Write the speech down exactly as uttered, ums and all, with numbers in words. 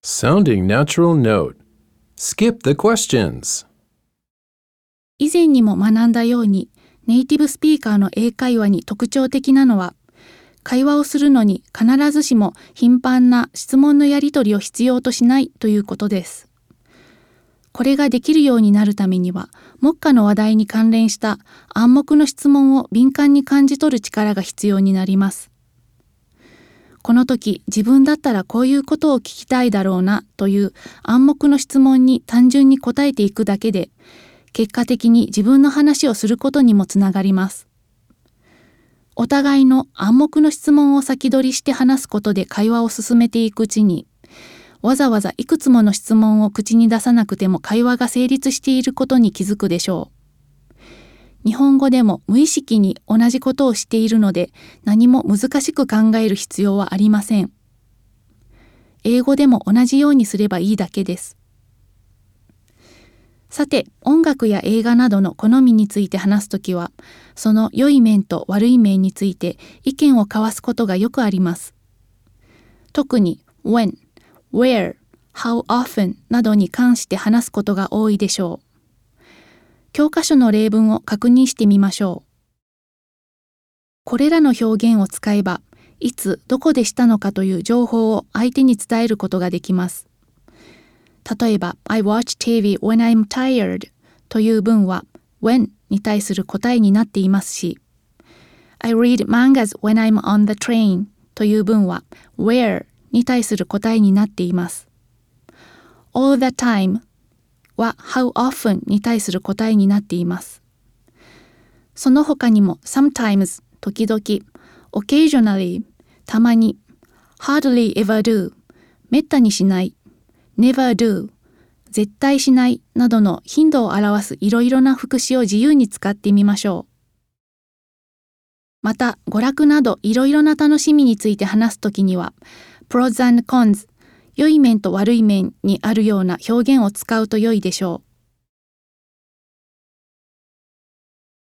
Sounding natural note. Skip the questions. 以前にも学んだように、ネイティブスピーカーの英会話に特徴的なのは、会話をするのに必ずしも頻繁な質問のやり取りを必要としないということです。これができるようになるためには、目下の話題に関連した暗黙の質問を敏感に感じ取る力が必要になります。この時、自分だったらこういうことを聞きたいだろうなという暗黙の質問に単純に答えていくだけで、結果的に自分の話をすることにもつながります。お互いの暗黙の質問を先取りして話すことで会話を進めていくうちに、わざわざいくつもの質問を口に出さなくても会話が成立していることに気づくでしょう。日本語でも無意識に同じことをしているので、何も難しく考える必要はありません。英語でも同じようにすればいいだけです。さて、音楽や映画などの好みについて話すときは、その良い面と悪い面について意見を交わすことがよくあります。特に when、where、how often などに関して話すことが多いでしょう。教科書の例文を確認してみましょう。これらの表現を使えば、いつどこでしたのかという情報を相手に伝えることができます。例えば I watch ティーブイ when I'm tired という文は when に対する答えになっていますし、I read mangas when I'm on the train という文は where に対する答えになっています。all the time は how often に対する答えになっています。その他にも sometimes 時々、occasionally たまに、hardly ever do めったにしない、never do 絶対しないなどの頻度を表すいろいろな副詞を自由に使ってみましょう。また、娯楽などいろいろな楽しみについて話すときには、pros and cons 良い面と悪い面にあるような表現を使うと良いでしょう。